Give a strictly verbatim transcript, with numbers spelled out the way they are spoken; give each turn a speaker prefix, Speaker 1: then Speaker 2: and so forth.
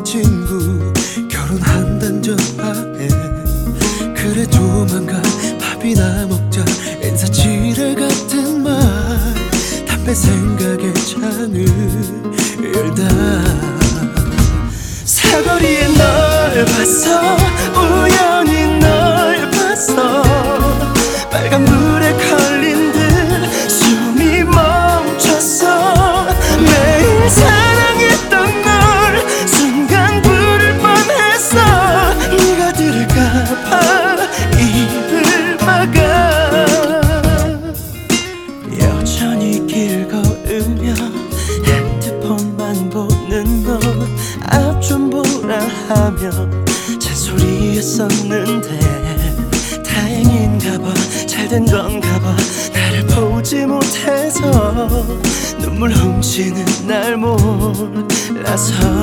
Speaker 1: 친구 결혼한단 전화해. 그래 조만간 밥이나 먹자 인사치레 같은 말. 담배 생각에 창을 열다 사거리에 널 봤어. 우연히 널 봤어. 빨간불에 걸린 듯 숨이 멈췄어. 매일 사랑했던 널 순간 부를 뻔했어. 네가 들을까봐 입을 막아. 여전히 길 걸으며 핸드폰만 보는 너. 앞 좀 보라 하며 잔소리했었는데 다행인가봐. 잘된 건가봐. 나를 보지 못해서 눈물 훔치는 날 몰라서